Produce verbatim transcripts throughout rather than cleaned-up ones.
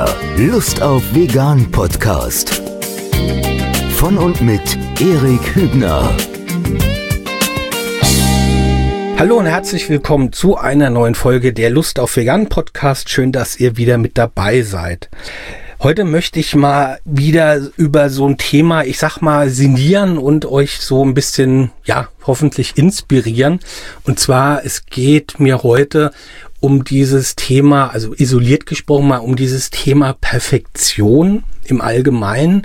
Der Lust auf Vegan Podcast. Von und mit Erik Hübner. Hallo und herzlich willkommen zu einer neuen Folge der Lust auf Vegan Podcast. Schön, dass ihr wieder mit dabei seid. Heute möchte ich mal wieder über so ein Thema, ich sag mal, sinnieren und euch so ein bisschen, ja, hoffentlich inspirieren. Und zwar, es geht mir heute um dieses Thema, also isoliert gesprochen mal, um dieses Thema Perfektion im Allgemeinen.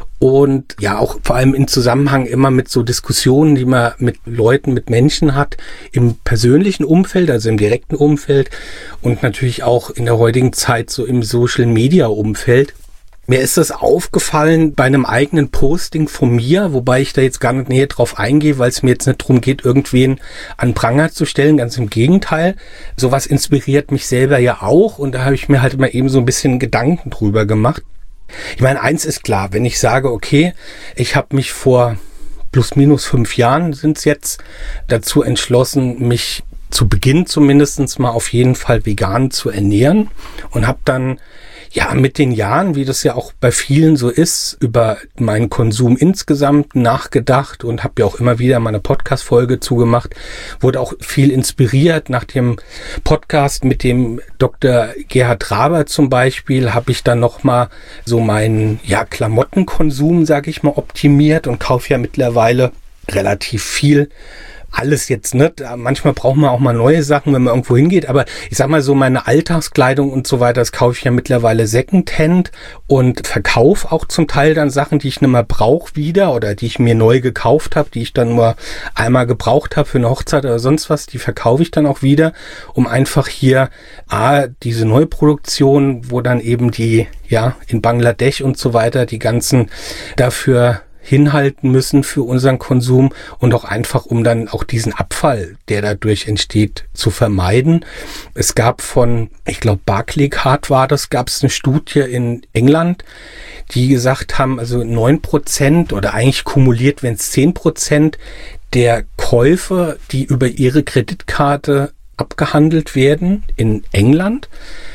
Und ja, auch vor allem im Zusammenhang immer mit so Diskussionen, die man mit Leuten, mit Menschen hat, im persönlichen Umfeld, also im direkten Umfeld und natürlich auch in der heutigen Zeit so im Social-Media-Umfeld. Mir ist das aufgefallen bei einem eigenen Posting von mir, wobei ich da jetzt gar nicht näher drauf eingehe, weil es mir jetzt nicht darum geht, irgendwen an Pranger zu stellen, ganz im Gegenteil. Sowas inspiriert mich selber ja auch und da habe ich mir halt immer eben so ein bisschen Gedanken drüber gemacht. Ich meine, eins ist klar, wenn ich sage, okay, ich habe mich vor plus minus fünf Jahren sind es jetzt dazu entschlossen, mich zu Beginn zumindest mal auf jeden Fall vegan zu ernähren und habe dann ja mit den Jahren, wie das ja auch bei vielen so ist, über meinen Konsum insgesamt nachgedacht und habe ja auch immer wieder meine Podcast-Folge zugemacht, wurde auch viel inspiriert. Nach dem Podcast mit dem Doktor Gerhard Traber zum Beispiel habe ich dann nochmal so meinen ja Klamottenkonsum, sage ich mal, optimiert und kaufe ja mittlerweile relativ viel. Alles jetzt nicht. Manchmal braucht man auch mal neue Sachen, wenn man irgendwo hingeht. Aber ich sag mal so, meine Alltagskleidung und so weiter, das kaufe ich ja mittlerweile Secondhand und verkaufe auch zum Teil dann Sachen, die ich nicht mehr brauche wieder oder die ich mir neu gekauft habe, die ich dann nur einmal gebraucht habe für eine Hochzeit oder sonst was. Die verkaufe ich dann auch wieder, um einfach hier A, diese Neuproduktion, wo dann eben die, ja, in Bangladesch und so weiter, die ganzen dafür hinhalten müssen für unseren Konsum und auch einfach, um dann auch diesen Abfall, der dadurch entsteht, zu vermeiden. Es gab von, ich glaube, Barclaycard war das, gab es eine Studie in England, die gesagt haben, also neun Prozent oder eigentlich kumuliert, wenn es zehn Prozent der Käufe, die über ihre Kreditkarte abgehandelt werden in England,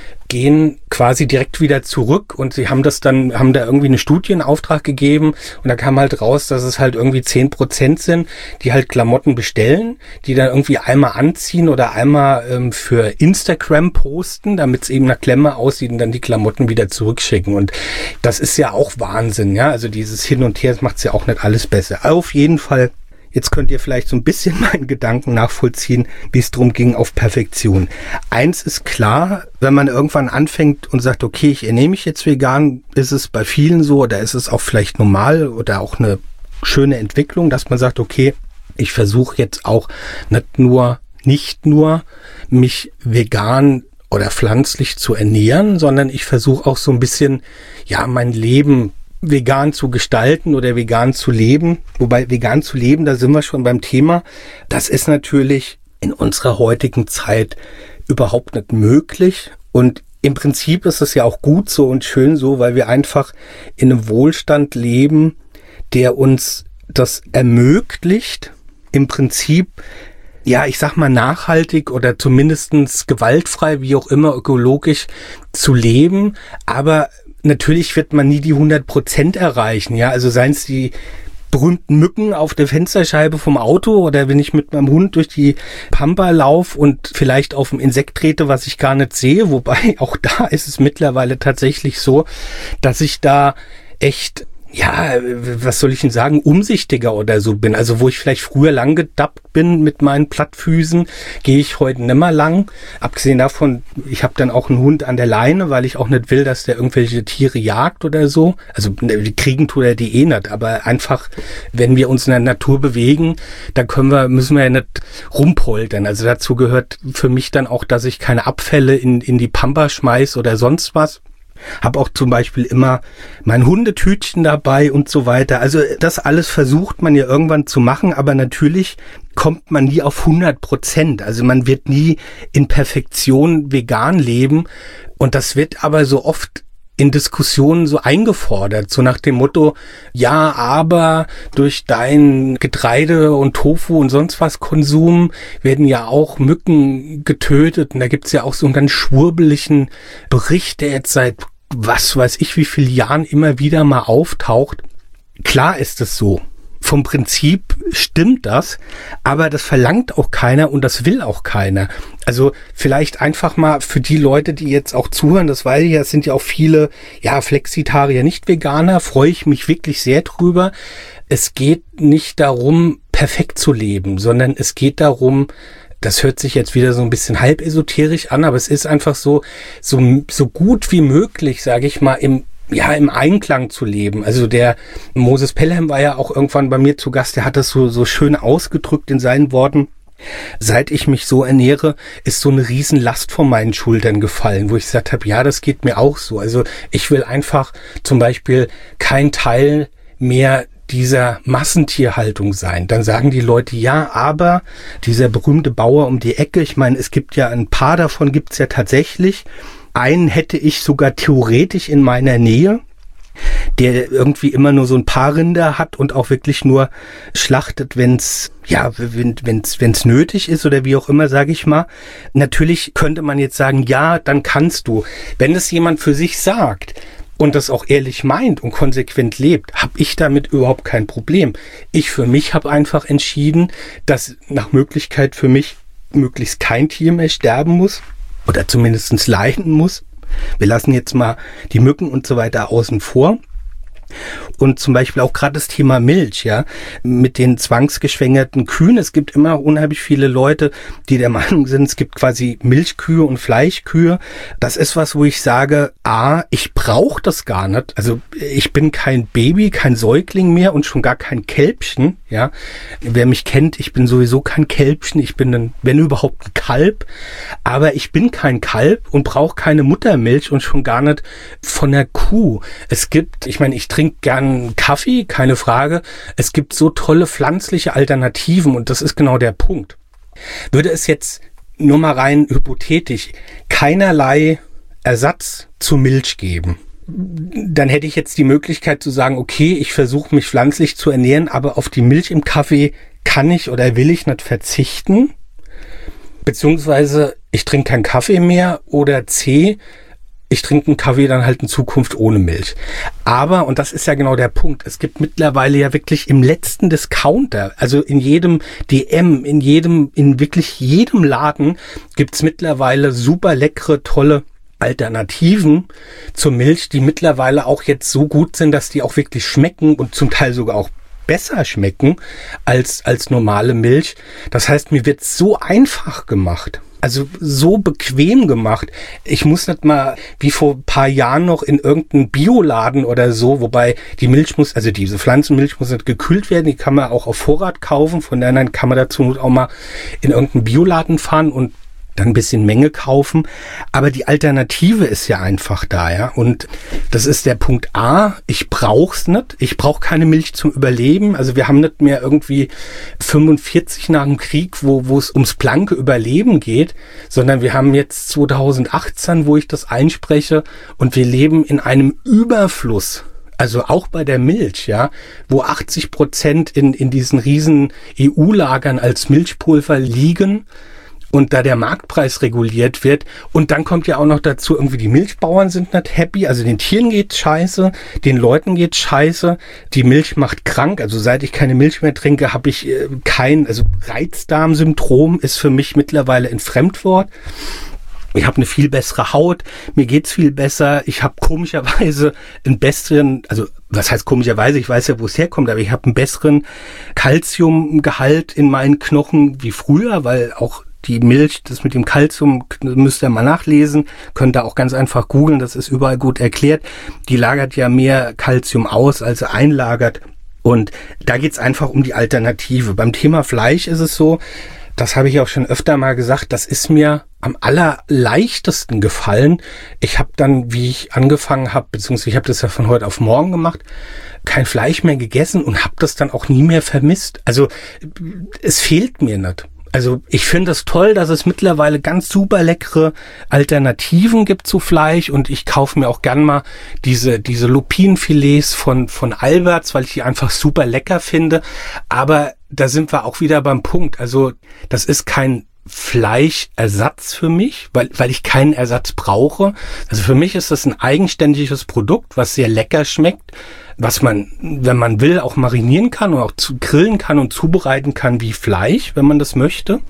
gehen quasi direkt wieder zurück und sie haben das dann, haben da irgendwie eine Studie in Auftrag gegeben und da kam halt raus, dass es halt irgendwie zehn Prozent sind, die halt Klamotten bestellen, die dann irgendwie einmal anziehen oder einmal ähm, für Instagram posten, damit es eben nach Klemme aussieht und dann die Klamotten wieder zurückschicken und das ist ja auch Wahnsinn, ja, also dieses Hin und Her, das macht es ja auch nicht alles besser. Auf jeden Fall. Jetzt könnt ihr vielleicht so ein bisschen meinen Gedanken nachvollziehen, wie es drum ging auf Perfektion. Eins ist klar, wenn man irgendwann anfängt und sagt, okay, ich ernähre mich jetzt vegan, ist es bei vielen so oder ist es auch vielleicht normal oder auch eine schöne Entwicklung, dass man sagt, okay, ich versuche jetzt auch nicht nur, nicht nur mich vegan oder pflanzlich zu ernähren, sondern ich versuche auch so ein bisschen, ja, mein Leben vegan zu gestalten oder vegan zu leben. Wobei vegan zu leben, da sind wir schon beim Thema. Das ist natürlich in unserer heutigen Zeit überhaupt nicht möglich. Und im Prinzip ist es ja auch gut so und schön so, weil wir einfach in einem Wohlstand leben, der uns das ermöglicht, im Prinzip, ja, ich sag mal nachhaltig oder zumindestens gewaltfrei, wie auch immer, ökologisch zu leben. Aber natürlich wird man nie die hundert Prozent erreichen, ja, also seien es die berühmten Mücken auf der Fensterscheibe vom Auto oder wenn ich mit meinem Hund durch die Pampa laufe und vielleicht auf ein Insekt trete, was ich gar nicht sehe, wobei auch da ist es mittlerweile tatsächlich so, dass ich da echt, ja, was soll ich denn sagen, umsichtiger oder so bin. Also wo ich vielleicht früher lang gedappt bin mit meinen Plattfüßen, gehe ich heute nimmer lang. Abgesehen davon, ich habe dann auch einen Hund an der Leine, weil ich auch nicht will, dass der irgendwelche Tiere jagt oder so. Also die kriegen tut er die eh nicht, aber einfach, wenn wir uns in der Natur bewegen, da können wir, müssen wir ja nicht rumpoltern. Also dazu gehört für mich dann auch, dass ich keine Abfälle in, in die Pampa schmeiß oder sonst was. Habe auch zum Beispiel immer mein Hundetütchen dabei und so weiter. Also das alles versucht man ja irgendwann zu machen, aber natürlich kommt man nie auf hundert Prozent. Also man wird nie in Perfektion vegan leben und das wird aber so oft in Diskussionen so eingefordert, so nach dem Motto, ja, aber durch dein Getreide und Tofu und sonst was Konsum werden ja auch Mücken getötet und da gibt's ja auch so einen ganz schwurbeligen Bericht, der jetzt seit was weiß ich wie viele Jahren immer wieder mal auftaucht. Klar ist es so. Vom Prinzip stimmt das, aber das verlangt auch keiner und das will auch keiner. Also vielleicht einfach mal für die Leute, die jetzt auch zuhören, das weiß ich ja, es sind ja auch viele, ja, Flexitarier, Nicht-Veganer, freue ich mich wirklich sehr drüber. Es geht nicht darum, perfekt zu leben, sondern es geht darum, das hört sich jetzt wieder so ein bisschen halb esoterisch an, aber es ist einfach so, so, so gut wie möglich, sage ich mal, im ja, im Einklang zu leben. Also der Moses Pelham war ja auch irgendwann bei mir zu Gast, der hat das so, so schön ausgedrückt in seinen Worten. Seit ich mich so ernähre, ist so eine Riesenlast von meinen Schultern gefallen, wo ich gesagt habe, ja, das geht mir auch so. Also ich will einfach zum Beispiel kein Teil mehr dieser Massentierhaltung sein. Dann sagen die Leute, ja, aber dieser berühmte Bauer um die Ecke, ich meine, es gibt ja ein paar davon, gibt's ja tatsächlich. Einen hätte ich sogar theoretisch in meiner Nähe, der irgendwie immer nur so ein paar Rinder hat und auch wirklich nur schlachtet, wenn's ja, wenn wenn's wenn's nötig ist oder wie auch immer, sage ich mal. Natürlich könnte man jetzt sagen, ja, dann kannst du. Wenn es jemand für sich sagt und das auch ehrlich meint und konsequent lebt, habe ich damit überhaupt kein Problem. Ich für mich habe einfach entschieden, dass nach Möglichkeit für mich möglichst kein Tier mehr sterben muss. Oder zumindest leiden muss. Wir lassen jetzt mal die Mücken und so weiter außen vor. Und zum Beispiel auch gerade das Thema Milch, ja, mit den zwangsgeschwängerten Kühen. Es gibt immer unheimlich viele Leute, die der Meinung sind, es gibt quasi Milchkühe und Fleischkühe. Das ist was, wo ich sage, a, ich brauche das gar nicht. Also ich bin kein Baby, kein Säugling mehr und schon gar kein Kälbchen, ja. Wer mich kennt, ich bin sowieso kein Kälbchen, ich bin ein, wenn überhaupt ein Kalb. Aber ich bin kein Kalb und brauche keine Muttermilch und schon gar nicht von der Kuh. Es gibt, ich meine, ich trinke gern Kaffee, keine Frage. Es gibt so tolle pflanzliche Alternativen und das ist genau der Punkt. Würde es jetzt nur mal rein hypothetisch keinerlei Ersatz zu Milch geben, dann hätte ich jetzt die Möglichkeit zu sagen, okay, ich versuche mich pflanzlich zu ernähren, aber auf die Milch im Kaffee kann ich oder will ich nicht verzichten. Beziehungsweise ich trinke keinen Kaffee mehr oder C, ich trinke einen Kaffee dann halt in Zukunft ohne Milch. Aber, und das ist ja genau der Punkt, es gibt mittlerweile ja wirklich im letzten Discounter, also in jedem D M, in jedem, in wirklich jedem Laden gibt's mittlerweile super leckere, tolle Alternativen zur Milch, die mittlerweile auch jetzt so gut sind, dass die auch wirklich schmecken und zum Teil sogar auch besser schmecken als, als normale Milch. Das heißt, mir wird so einfach gemacht. Also so bequem gemacht. Ich muss nicht mal wie vor ein paar Jahren noch in irgendeinen Bioladen oder so, wobei die Milch muss, also diese Pflanzenmilch muss nicht gekühlt werden, die kann man auch auf Vorrat kaufen, von daher kann man dazu auch mal in irgendeinen Bioladen fahren und dann ein bisschen Menge kaufen. Aber die Alternative ist ja einfach da, ja. Und das ist der Punkt A. Ich brauch's nicht. Ich brauche keine Milch zum Überleben. Also wir haben nicht mehr irgendwie fünfundvierzig nach dem Krieg, wo wo es ums blanke Überleben geht, sondern wir haben jetzt zweitausendachtzehn, wo ich das einspreche, und wir leben in einem Überfluss. Also auch bei der Milch, ja, wo achtzig Prozent in in diesen riesen E U-Lagern als Milchpulver liegen. Und da der Marktpreis reguliert wird, und dann kommt ja auch noch dazu, irgendwie die Milchbauern sind nicht happy, also den Tieren geht's scheiße, den Leuten geht's scheiße, die Milch macht krank, also seit ich keine Milch mehr trinke, habe ich äh, kein, also Reizdarmsyndrom ist für mich mittlerweile ein Fremdwort. Ich habe eine viel bessere Haut, mir geht's viel besser, ich habe komischerweise einen besseren, also was heißt komischerweise, ich weiß ja, wo es herkommt, aber ich habe einen besseren Calciumgehalt in meinen Knochen wie früher, weil auch die Milch, das mit dem Kalzium, müsst ihr mal nachlesen, könnt ihr auch ganz einfach googeln, das ist überall gut erklärt. Die lagert ja mehr Kalzium aus, als sie einlagert. Und da geht's einfach um die Alternative. Beim Thema Fleisch ist es so, das habe ich auch schon öfter mal gesagt, das ist mir am allerleichtesten gefallen. Ich habe dann, wie ich angefangen habe, beziehungsweise ich habe das ja von heute auf morgen gemacht, kein Fleisch mehr gegessen und habe das dann auch nie mehr vermisst. Also es fehlt mir nicht. Also ich finde es toll, dass es mittlerweile ganz super leckere Alternativen gibt zu Fleisch, und ich kaufe mir auch gern mal diese diese Lupinenfilets von von Alberts, weil ich die einfach super lecker finde. Aber da sind wir auch wieder beim Punkt. Also das ist kein Fleischersatz für mich, weil, weil ich keinen Ersatz brauche. Also für mich ist das ein eigenständiges Produkt, was sehr lecker schmeckt, was man, wenn man will, auch marinieren kann und auch zu grillen kann und zubereiten kann wie Fleisch, wenn man das möchte.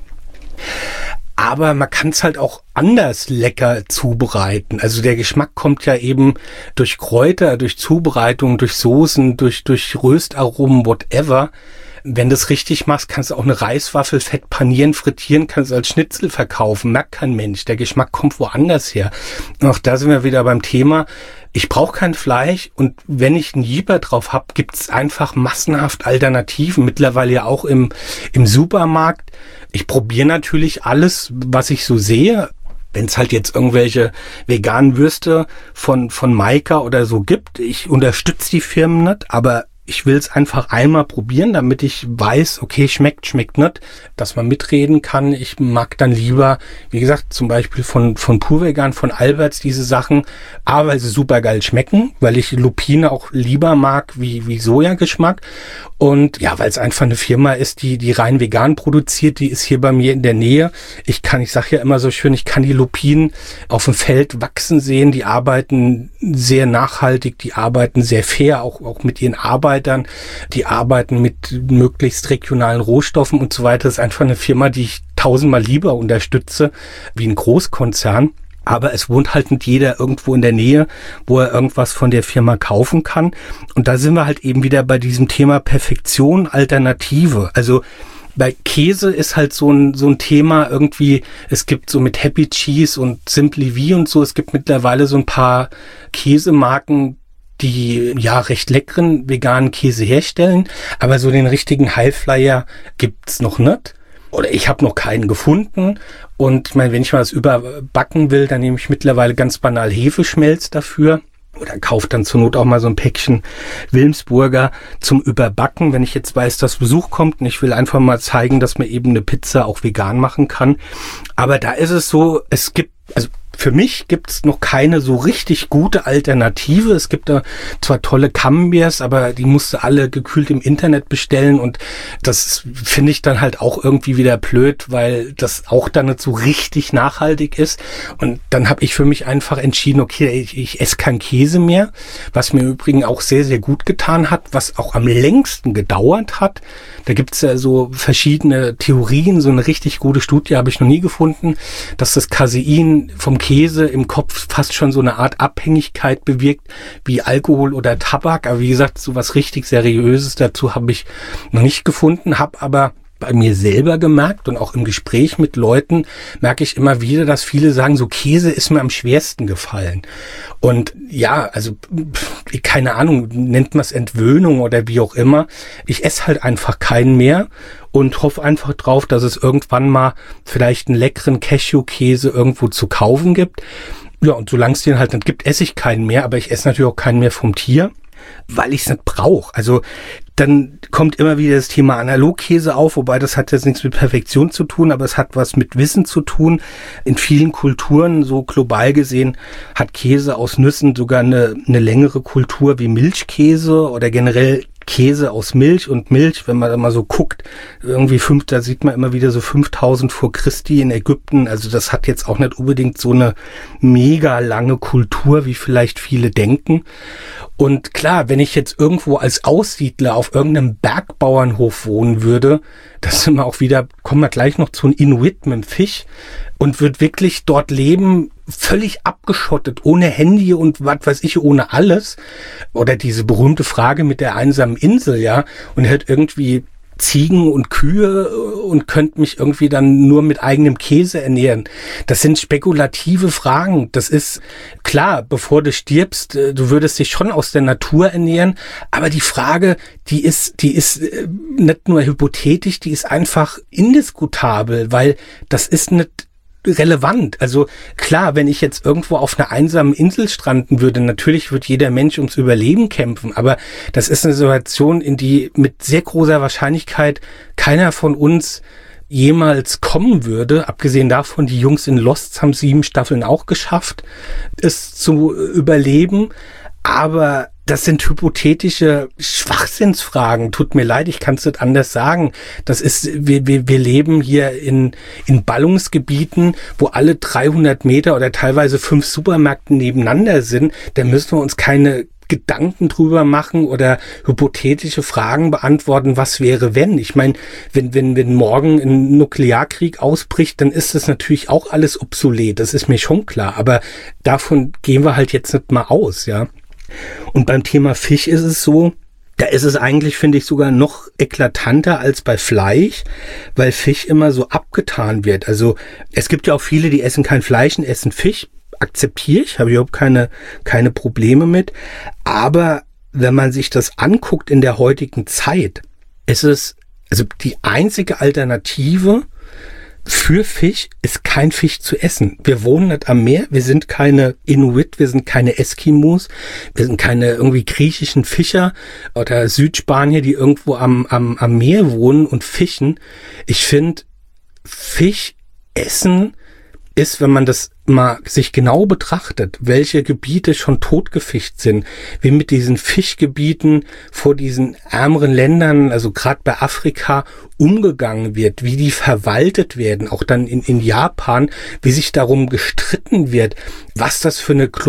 Aber man kann es halt auch anders lecker zubereiten. Also der Geschmack kommt ja eben durch Kräuter, durch Zubereitung, durch Soßen, durch, durch Röstaromen, whatever. Wenn du es richtig machst, kannst du auch eine Reiswaffel fett panieren, frittieren, kannst du als Schnitzel verkaufen. Merkt kein Mensch. Der Geschmack kommt woanders her. Und auch da sind wir wieder beim Thema. Ich brauche kein Fleisch und wenn ich einen Jeeper drauf habe, gibt's einfach massenhaft Alternativen. Mittlerweile ja auch im, im Supermarkt. Ich probiere natürlich alles, was ich so sehe. Wenn es halt jetzt irgendwelche veganen Würste von, von Maika oder so gibt, ich unterstütze die Firmen nicht, aber ich will es einfach einmal probieren, damit ich weiß, okay, schmeckt, schmeckt nicht, dass man mitreden kann. Ich mag dann lieber, wie gesagt, zum Beispiel von von Purvegan, von Alberts diese Sachen, A, weil sie super geil schmecken, weil ich Lupine auch lieber mag wie wie Sojageschmack und ja, weil es einfach eine Firma ist, die die rein vegan produziert, die ist hier bei mir in der Nähe. Ich kann, ich sage ja immer so schön, ich kann die Lupinen auf dem Feld wachsen sehen, die arbeiten sehr nachhaltig, die arbeiten sehr fair, auch auch mit ihren Arbeiten. Die arbeiten mit möglichst regionalen Rohstoffen und so weiter. Das ist einfach eine Firma, die ich tausendmal lieber unterstütze, wie ein Großkonzern. Aber es wohnt halt nicht jeder irgendwo in der Nähe, wo er irgendwas von der Firma kaufen kann. Und da sind wir halt eben wieder bei diesem Thema Perfektion, Alternative. Also bei Käse ist halt so ein so ein Thema irgendwie, es gibt so mit Happy Cheese und Simply V und so, es gibt mittlerweile so ein paar Käsemarken, die ja recht leckeren veganen Käse herstellen, aber so den richtigen Highflyer gibt's noch nicht. Oder ich habe noch keinen gefunden. Und ich meine, wenn ich mal was überbacken will, dann nehme ich mittlerweile ganz banal Hefeschmelz dafür. Oder kaufe dann zur Not auch mal so ein Päckchen Wilmsburger zum Überbacken, wenn ich jetzt weiß, dass Besuch kommt und ich will einfach mal zeigen, dass man eben eine Pizza auch vegan machen kann. Aber da ist es so, es gibt, also für mich gibt es noch keine so richtig gute Alternative. Es gibt da zwar tolle Camemberts, aber die musst du alle gekühlt im Internet bestellen und das finde ich dann halt auch irgendwie wieder blöd, weil das auch dann nicht so richtig nachhaltig ist. Und dann habe ich für mich einfach entschieden, okay, ich, ich esse keinen Käse mehr, was mir im Übrigen auch sehr, sehr gut getan hat, was auch am längsten gedauert hat. Da gibt es ja so verschiedene Theorien, so eine richtig gute Studie habe ich noch nie gefunden, dass das Casein vom Käse im Kopf fast schon so eine Art Abhängigkeit bewirkt, wie Alkohol oder Tabak. Aber wie gesagt, so was richtig Seriöses dazu habe ich noch nicht gefunden, habe aber bei mir selber gemerkt und auch im Gespräch mit Leuten merke ich immer wieder, dass viele sagen, so Käse ist mir am schwersten gefallen. Und ja, also keine Ahnung, nennt man es Entwöhnung oder wie auch immer. Ich esse halt einfach keinen mehr und hoffe einfach drauf, dass es irgendwann mal vielleicht einen leckeren Cashew-Käse irgendwo zu kaufen gibt. Ja, und solange es den halt nicht gibt, esse ich keinen mehr, aber ich esse natürlich auch keinen mehr vom Tier, weil ich es nicht brauche. Also dann kommt immer wieder das Thema Analogkäse auf, wobei das hat jetzt nichts mit Perfektion zu tun, aber es hat was mit Wissen zu tun. In vielen Kulturen, so global gesehen, hat Käse aus Nüssen sogar eine, eine längere Kultur wie Milchkäse oder generell Käse aus Milch und Milch, wenn man da mal so guckt, irgendwie fünf, da sieht man immer wieder so fünftausend vor Christi in Ägypten, also das hat jetzt auch nicht unbedingt so eine mega lange Kultur, wie vielleicht viele denken. Und klar, wenn ich jetzt irgendwo als Aussiedler auf irgendeinem Bergbauernhof wohnen würde, das sind wir auch wieder, kommen wir gleich noch zu einem Inuit mit dem Fisch und würde wirklich dort leben, völlig abgeschottet, ohne Handy und was weiß ich, ohne alles. Oder diese berühmte Frage mit der einsamen Insel, ja, und hätte irgendwie Ziegen und Kühe und könnte mich irgendwie dann nur mit eigenem Käse ernähren. Das sind spekulative Fragen. Das ist klar, bevor du stirbst, du würdest dich schon aus der Natur ernähren, aber die Frage, die ist, die ist nicht nur hypothetisch, die ist einfach indiskutabel, weil das ist nicht relevant. Also klar, wenn ich jetzt irgendwo auf einer einsamen Insel stranden würde, natürlich wird jeder Mensch ums Überleben kämpfen, aber das ist eine Situation, in die mit sehr großer Wahrscheinlichkeit keiner von uns jemals kommen würde. Abgesehen davon, die Jungs in Lost haben sieben Staffeln auch geschafft, es zu überleben. Aber das sind hypothetische Schwachsinnsfragen. Tut mir leid, ich kann es nicht anders sagen. Das ist, wir, wir, wir leben hier in, in Ballungsgebieten, wo alle dreihundert Meter oder teilweise fünf Supermärkte nebeneinander sind. Da müssen wir uns keine Gedanken drüber machen oder hypothetische Fragen beantworten, was wäre, wenn. Ich meine, wenn, wenn, wenn morgen ein Nuklearkrieg ausbricht, dann ist das natürlich auch alles obsolet. Das ist mir schon klar. Aber davon gehen wir halt jetzt nicht mal aus, ja. Und beim Thema Fisch ist es so, da ist es eigentlich, finde ich, sogar noch eklatanter als bei Fleisch, weil Fisch immer so abgetan wird. Also es gibt ja auch viele, die essen kein Fleisch und essen Fisch. Akzeptiere ich, habe ich überhaupt keine, keine Probleme mit. Aber wenn man sich das anguckt in der heutigen Zeit, ist es, also die einzige Alternative für Fisch ist kein Fisch zu essen. Wir wohnen nicht am Meer, wir sind keine Inuit, wir sind keine Eskimos, wir sind keine irgendwie griechischen Fischer oder Südspanier, die irgendwo am, am, am Meer wohnen und fischen. Ich finde, Fisch essen ist, wenn man das mal sich genau betrachtet, welche Gebiete schon totgefischt sind, wie mit diesen Fischgebieten vor diesen ärmeren Ländern, also gerade bei Afrika, umgegangen wird, wie die verwaltet werden, auch dann in, in Japan, wie sich darum gestritten wird, was das für eine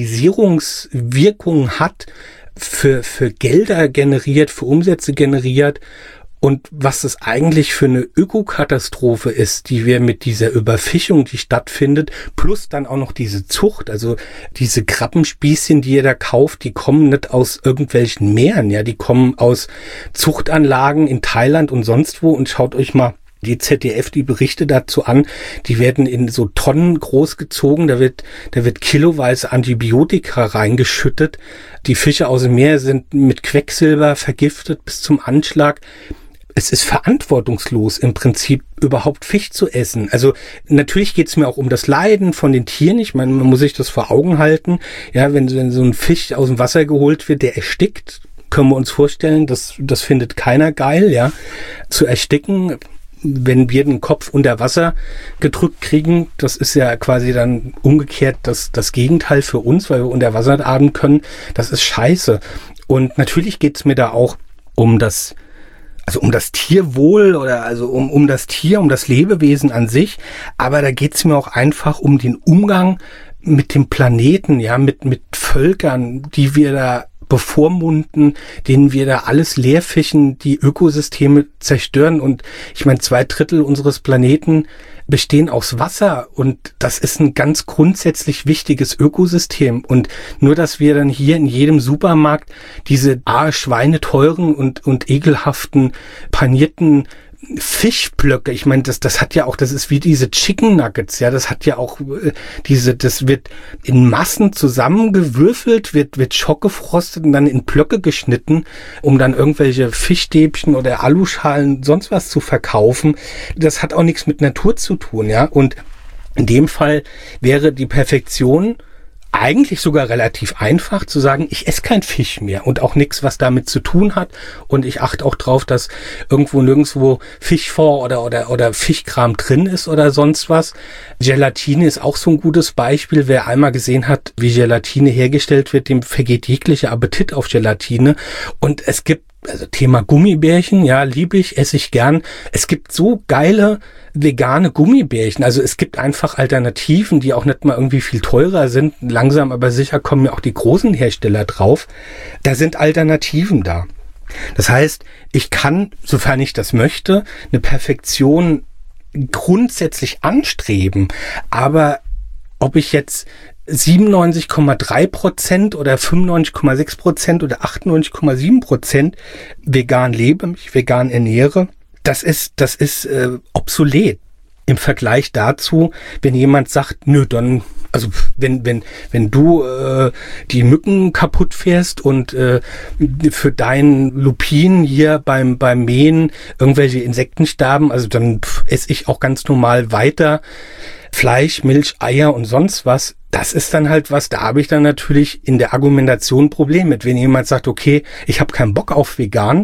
Globalisierungswirkung hat, für, für Gelder generiert, für Umsätze generiert. Und was das eigentlich für eine Ökokatastrophe ist, die wir mit dieser Überfischung, die stattfindet, plus dann auch noch diese Zucht, also diese Krabbenspießchen, die ihr da kauft, die kommen nicht aus irgendwelchen Meeren, ja, die kommen aus Zuchtanlagen in Thailand und sonst wo. Und schaut euch mal die Z D F die Berichte dazu an, die werden in so Tonnen großgezogen, da wird, da wird kiloweise Antibiotika reingeschüttet. Die Fische aus dem Meer sind mit Quecksilber vergiftet bis zum Anschlag. Es ist verantwortungslos im Prinzip überhaupt Fisch zu essen. Also natürlich geht es mir auch um das Leiden von den Tieren. Ich meine, man muss sich das vor Augen halten. Ja, wenn, wenn so ein Fisch aus dem Wasser geholt wird, der erstickt, können wir uns vorstellen, das, das findet keiner geil, ja. Zu ersticken, wenn wir den Kopf unter Wasser gedrückt kriegen, das ist ja quasi dann umgekehrt das, das Gegenteil für uns, weil wir unter Wasser atmen können. Das ist scheiße. Und natürlich geht es mir da auch um das Also um das Tierwohl oder also um, um das Tier, um das Lebewesen an sich. Aber da geht's mir auch einfach um den Umgang mit dem Planeten, ja, mit, mit Völkern, die wir da bevormunden, denen wir da alles leerfischen, die Ökosysteme zerstören. Und ich meine, zwei Drittel unseres Planeten bestehen aus Wasser und das ist ein ganz grundsätzlich wichtiges Ökosystem. Und nur, dass wir dann hier in jedem Supermarkt diese ah, schweineteuren und, und ekelhaften panierten Fischblöcke, ich meine, das, das hat ja auch, das ist wie diese Chicken Nuggets, ja, das hat ja auch äh, diese, das wird in Massen zusammengewürfelt, wird, wird schockgefrostet und dann in Blöcke geschnitten, um dann irgendwelche Fischstäbchen oder Aluschalen, sonst was zu verkaufen. Das hat auch nichts mit Natur zu tun, ja, und in dem Fall wäre die Perfektion eigentlich sogar relativ einfach zu sagen, ich esse kein Fisch mehr und auch nichts, was damit zu tun hat. Und ich achte auch drauf, dass irgendwo nirgendwo Fischfond oder, oder, oder Fischkram drin ist oder sonst was. Gelatine ist auch so ein gutes Beispiel. Wer einmal gesehen hat, wie Gelatine hergestellt wird, dem vergeht jeglicher Appetit auf Gelatine. Und es gibt, also Thema Gummibärchen, ja, liebe ich, esse ich gern. Es gibt so geile vegane Gummibärchen. Also es gibt einfach Alternativen, die auch nicht mal irgendwie viel teurer sind. Langsam aber sicher kommen ja auch die großen Hersteller drauf. Da sind Alternativen da. Das heißt, ich kann, sofern ich das möchte, eine Perfektion grundsätzlich anstreben. Aber ob ich jetzt siebenundneunzig Komma drei Prozent oder fünfundneunzig Komma sechs Prozent oder achtundneunzig Komma sieben Prozent vegan lebe, mich vegan ernähre, das ist, das ist äh, obsolet im Vergleich dazu, wenn jemand sagt, nö, dann, also wenn, wenn, wenn du äh, die Mücken kaputt fährst und äh, für deinen Lupin hier beim, beim Mähen irgendwelche Insekten sterben, also dann esse ich auch ganz normal weiter Fleisch, Milch, Eier und sonst was. Das ist dann halt was, da habe ich dann natürlich in der Argumentation ein Problem mit. Wenn jemand sagt, okay, ich habe keinen Bock auf vegan,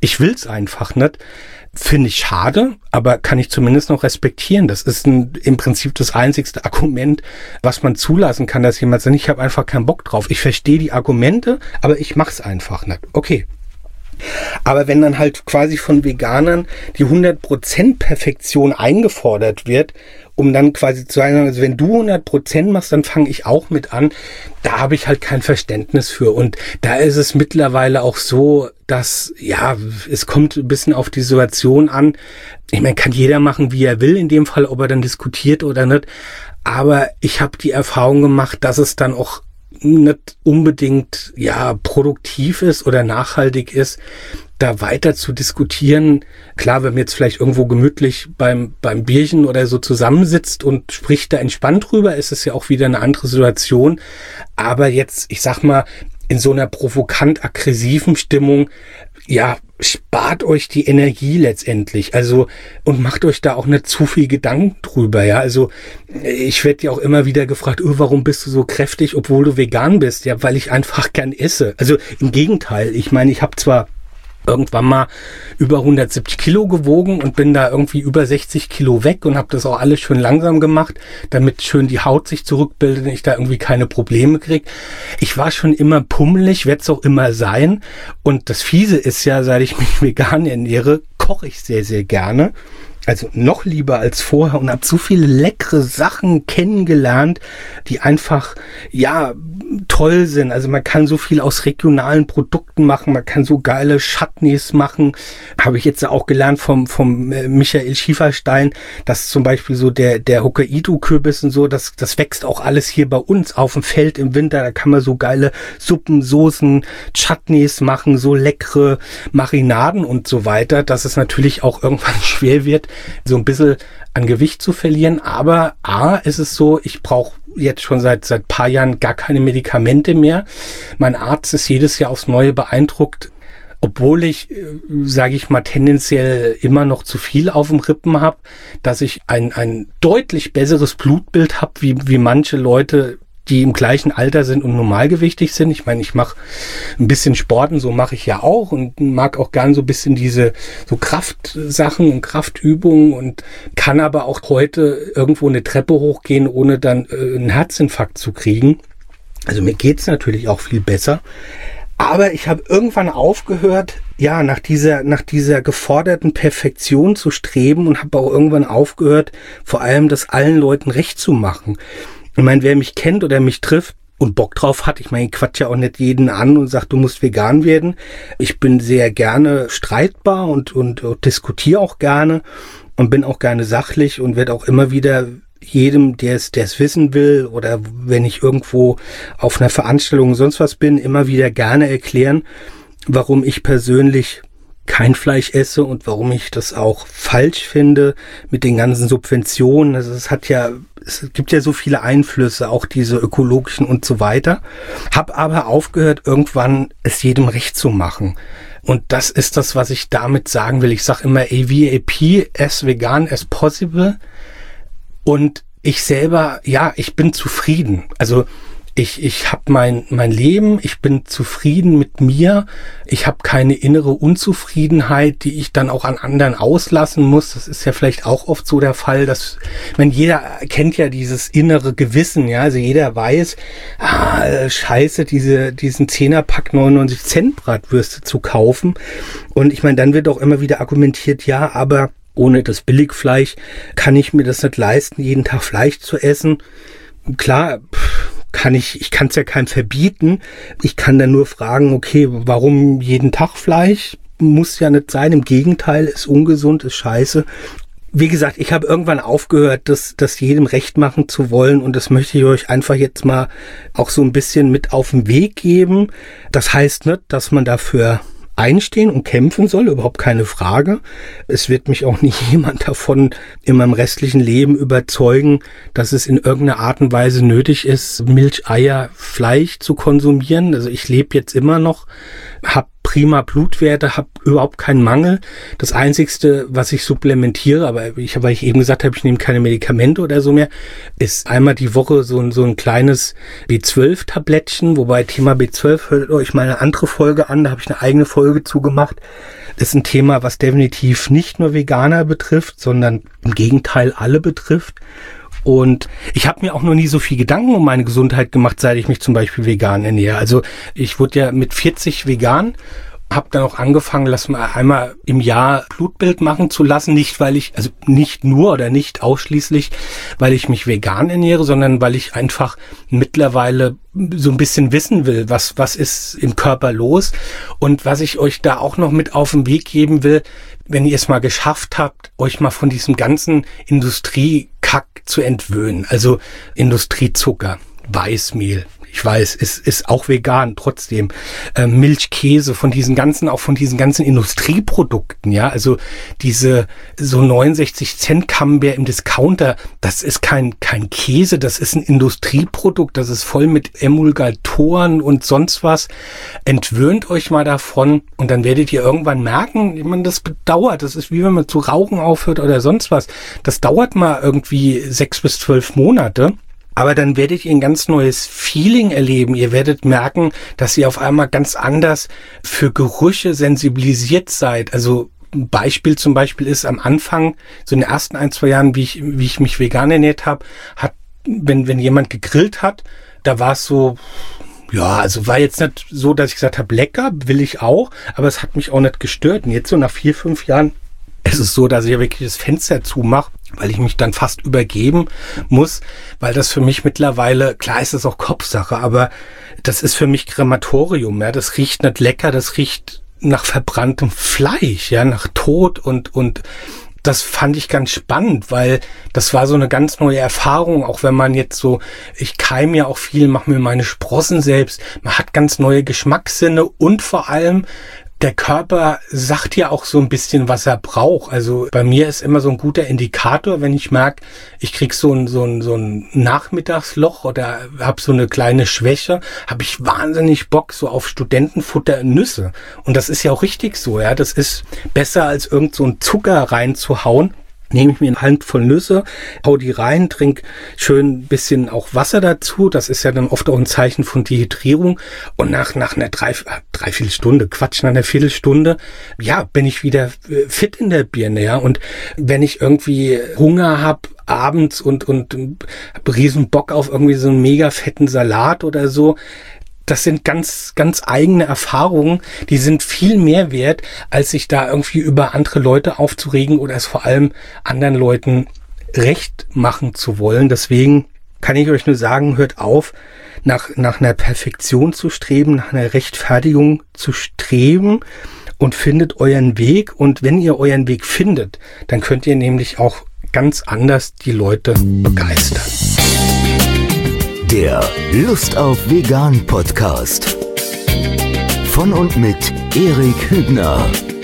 ich will's einfach nicht. Finde ich schade, aber kann ich zumindest noch respektieren. Das ist ein, im Prinzip das einzigste Argument, was man zulassen kann, dass jemand sagt, ich habe einfach keinen Bock drauf. Ich verstehe die Argumente, aber ich mach's einfach nicht. Okay. Aber wenn dann halt quasi von Veganern die hundert Prozent Perfektion eingefordert wird, um dann quasi zu sagen, also wenn du hundert Prozent machst, dann fange ich auch mit an, da habe ich halt kein Verständnis für. Und da ist es mittlerweile auch so, dass, ja, es kommt ein bisschen auf die Situation an. Ich meine, kann jeder machen, wie er will, in dem Fall, ob er dann diskutiert oder nicht. Aber ich habe die Erfahrung gemacht, dass es dann auch nicht unbedingt ja produktiv ist oder nachhaltig ist, da weiter zu diskutieren. Klar, wenn man jetzt vielleicht irgendwo gemütlich beim beim Bierchen oder so zusammensitzt und spricht da entspannt drüber, ist es ja auch wieder eine andere Situation. Aber jetzt, ich sag mal, in so einer provokant-aggressiven Stimmung, ja, spart euch die Energie letztendlich. Also, und macht euch da auch nicht zu viel Gedanken drüber, ja. Also, ich werde ja auch immer wieder gefragt, oh, warum bist du so kräftig, obwohl du vegan bist? Ja, weil ich einfach gern esse. Also, im Gegenteil. Ich meine, ich habe zwar irgendwann mal über hundertsiebzig Kilo gewogen und bin da irgendwie über sechzig Kilo weg und habe das auch alles schön langsam gemacht, damit schön die Haut sich zurückbildet und ich da irgendwie keine Probleme kriege. Ich war schon immer pummelig, werde es auch immer sein. Und das Fiese ist ja, seit ich mich vegan ernähre, koche ich sehr, sehr gerne. Also noch lieber als vorher und habe so viele leckere Sachen kennengelernt, die einfach, ja, toll sind. Also man kann so viel aus regionalen Produkten machen, man kann so geile Chutneys machen. Habe ich jetzt auch gelernt vom vom Michael Schieferstein, dass zum Beispiel so der der Hokkaido-Kürbis und so, das das wächst auch alles hier bei uns auf dem Feld im Winter. Da kann man so geile Suppen, Soßen, Chutneys machen, so leckere Marinaden und so weiter, dass es natürlich auch irgendwann schwer wird, so ein bisschen an Gewicht zu verlieren. Aber A, ist es so, ich brauche jetzt schon seit seit paar Jahren gar keine Medikamente mehr. Mein Arzt ist jedes Jahr aufs Neue beeindruckt, obwohl ich, sage ich mal, tendenziell immer noch zu viel auf dem Rippen habe, dass ich ein ein deutlich besseres Blutbild habe, wie wie manche Leute, die im gleichen Alter sind und normalgewichtig sind. Ich meine, ich mache ein bisschen Sport und so mache ich ja auch und mag auch gern so ein bisschen diese so Kraftsachen und Kraftübungen und kann aber auch heute irgendwo eine Treppe hochgehen, ohne dann äh, einen Herzinfarkt zu kriegen. Also mir geht's natürlich auch viel besser. Aber ich habe irgendwann aufgehört, ja, nach dieser nach dieser geforderten Perfektion zu streben und habe auch irgendwann aufgehört, vor allem das allen Leuten recht zu machen. Ich meine, wer mich kennt oder mich trifft und Bock drauf hat, ich meine, ich quatsch ja auch nicht jeden an und sag, du musst vegan werden. Ich bin sehr gerne streitbar und, und, und diskutiere auch gerne und bin auch gerne sachlich und werde auch immer wieder jedem, der es, der es wissen will oder wenn ich irgendwo auf einer Veranstaltung sonst was bin, immer wieder gerne erklären, warum ich persönlich kein Fleisch esse und warum ich das auch falsch finde mit den ganzen Subventionen. Also es hat ja, es gibt ja so viele Einflüsse, auch diese ökologischen und so weiter. Hab aber aufgehört, irgendwann es jedem recht zu machen. Und das ist das, was ich damit sagen will. Ich sage immer A V A P, as vegan as possible. Und ich selber, ja, ich bin zufrieden. Also Ich, ich habe mein, mein Leben, ich bin zufrieden mit mir, ich habe keine innere Unzufriedenheit, die ich dann auch an anderen auslassen muss. Das ist ja vielleicht auch oft so der Fall, dass, ich meine, jeder kennt ja dieses innere Gewissen, ja, also jeder weiß, ah, scheiße, diese, diesen Zehnerpack neunundneunzig Cent Bratwürste zu kaufen. Und ich meine, dann wird auch immer wieder argumentiert, ja, aber ohne das Billigfleisch kann ich mir das nicht leisten, jeden Tag Fleisch zu essen. Klar, pff, kann ich, ich kann es ja keinem verbieten. Ich kann dann nur fragen, okay, warum jeden Tag Fleisch? Muss ja nicht sein. Im Gegenteil, ist ungesund, ist scheiße. Wie gesagt, ich habe irgendwann aufgehört, das, das jedem recht machen zu wollen und das möchte ich euch einfach jetzt mal auch so ein bisschen mit auf den Weg geben. Das heißt nicht, dass man dafür einstehen und kämpfen soll, überhaupt keine Frage. Es wird mich auch nicht jemand davon in meinem restlichen Leben überzeugen, dass es in irgendeiner Art und Weise nötig ist, Milch, Eier, Fleisch zu konsumieren. Also ich lebe jetzt immer noch habe prima Blutwerte, habe überhaupt keinen Mangel. Das Einzigste, was ich supplementiere, aber ich, weil ich eben gesagt habe, ich nehme keine Medikamente oder so mehr, ist einmal die Woche so ein, so ein kleines B zwölf Tablettchen, wobei Thema B zwölf, hört euch mal eine andere Folge an, da habe ich eine eigene Folge zugemacht. Das ist ein Thema, was definitiv nicht nur Veganer betrifft, sondern im Gegenteil alle betrifft. Und ich habe mir auch noch nie so viel Gedanken um meine Gesundheit gemacht, seit ich mich zum Beispiel vegan ernähre. Also ich wurde ja mit vierzig vegan, habe dann auch angefangen, lass mal einmal im Jahr Blutbild machen zu lassen. Nicht, weil ich, also nicht nur oder nicht ausschließlich, weil ich mich vegan ernähre, sondern weil ich einfach mittlerweile so ein bisschen wissen will, was, was ist im Körper los. Und was ich euch da auch noch mit auf den Weg geben will, wenn ihr es mal geschafft habt, euch mal von diesem ganzen Industriekack zu entwöhnen. Also Industriezucker, Weißmehl. Ich weiß, es ist auch vegan, trotzdem. Äh, Milch, Käse, von diesen ganzen, auch von diesen ganzen Industrieprodukten, ja. Also diese, so neunundsechzig Cent Camembert im Discounter, das ist kein, kein Käse, das ist ein Industrieprodukt, das ist voll mit Emulgatoren und sonst was. Entwöhnt euch mal davon und dann werdet ihr irgendwann merken, man, das bedauert. Das ist wie wenn man zu rauchen aufhört oder sonst was. Das dauert mal irgendwie sechs bis zwölf Monate. Aber dann werdet ihr ein ganz neues Feeling erleben. Ihr werdet merken, dass ihr auf einmal ganz anders für Gerüche sensibilisiert seid. Also ein Beispiel zum Beispiel ist am Anfang, so in den ersten ein, zwei Jahren, wie ich, wie ich mich vegan ernährt habe, hat, wenn, wenn jemand gegrillt hat, da war es so, ja, also war jetzt nicht so, dass ich gesagt habe, lecker, will ich auch, aber es hat mich auch nicht gestört. Und jetzt so nach vier, fünf Jahren ist es so, dass ich ja wirklich das Fenster zumache, weil ich mich dann fast übergeben muss, weil das für mich mittlerweile, klar ist es auch Kopfsache, aber das ist für mich Krematorium, ja, das riecht nicht lecker, das riecht nach verbranntem Fleisch, ja, nach Tod und, und das fand ich ganz spannend, weil das war so eine ganz neue Erfahrung, auch wenn man jetzt so, ich keime ja auch viel, mache mir meine Sprossen selbst, man hat ganz neue Geschmackssinne und vor allem der Körper sagt ja auch so ein bisschen, was er braucht. Also bei mir ist immer so ein guter Indikator, wenn ich merke, ich krieg so ein so ein so ein Nachmittagsloch oder habe so eine kleine Schwäche, habe ich wahnsinnig Bock so auf Studentenfutter und Nüsse. Und das ist ja auch richtig so, ja. Das ist besser als irgend so ein Zucker reinzuhauen. Nehme ich mir eine Handvoll Nüsse, hau die rein, trink schön ein bisschen auch Wasser dazu. Das ist ja dann oft auch ein Zeichen von Dehydrierung. Und nach, nach einer drei, dreiviertel Stunde, Quatsch, nach einer Viertelstunde, ja, bin ich wieder fit in der Birne, ja. Und wenn ich irgendwie Hunger habe abends und, und hab riesen Bock auf irgendwie so einen mega fetten Salat oder so, das sind ganz, ganz eigene Erfahrungen, die sind viel mehr wert, als sich da irgendwie über andere Leute aufzuregen oder es vor allem anderen Leuten recht machen zu wollen. Deswegen kann ich euch nur sagen, hört auf, nach, nach einer Perfektion zu streben, nach einer Rechtfertigung zu streben und findet euren Weg. Und wenn ihr euren Weg findet, dann könnt ihr nämlich auch ganz anders die Leute begeistern. Der Lust auf Vegan Podcast von und mit Erik Hübner.